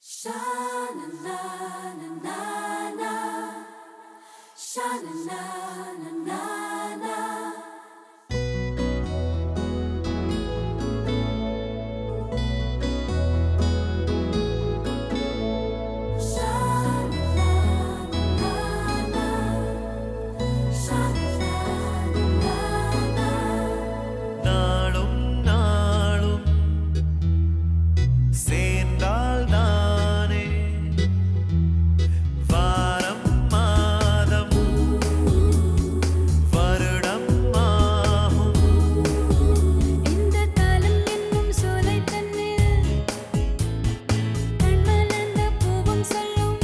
நாளும் நாளும் சேர்ந்தால் தானே வாரம் மாதம் வருடம் ஆகும். இந்த காலம் என்னும் சோலை தன்னில் கண்மலர்ந்த பூவும் சொல்லும்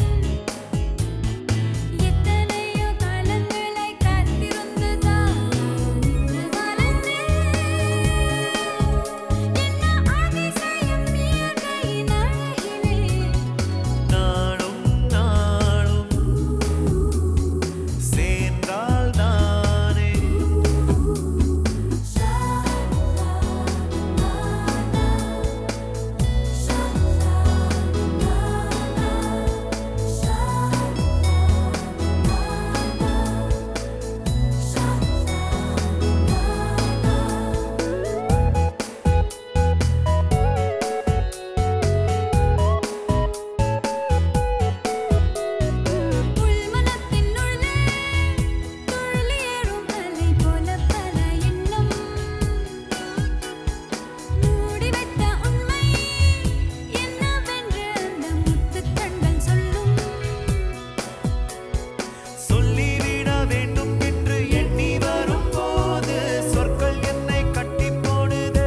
எத்தனையோ காலங்களை காத்திருந்துதான் இன்று வளர்ந்தேன். என்ன அதிசயம் இயற்கையின் அழகிலே. நாளும் நாளும் சேர்ந்தால் தானே உள்மனத்தின் உள்ளே துள்ளியேறும் அலை போல பல எண்ணம். மூடி வைத்த உண்மை என்னவென்று அந்த முத்துக் கண்கள் சொல்லும். சொல்லிவிட வேண்டும் என்று எண்ணி வரும்போது சொற்கள் என்னை கட்டி போடுதே.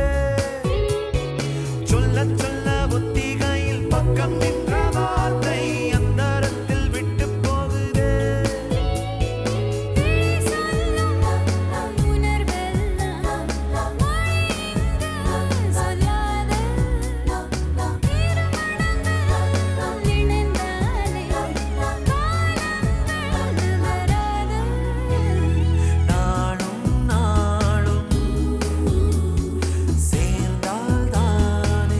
சொல்ல சொல்ல ஒத்திகையில் பக்கம் நின்ற வார்த்தை அந்தரத்தில் விட்டு போகுதே. விழி சொல்லும் உணர்வெல்லாம் மொழி இங்கு சொல்லாத. இருமனங்கள் இணைந்தாலே காலங்கள் வராது. நாளும் நாளும் சேர்ந்தால் தானே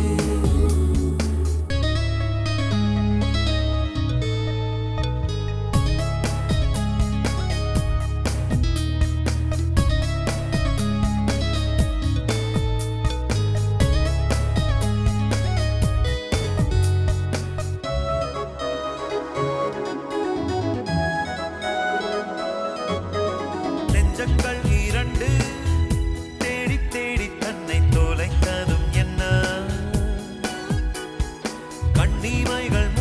நெஞ்சங்கள் இரண்டு தேடி தேடி தன்னை தொலைத்ததும் என்ன கண்ணிமைகள்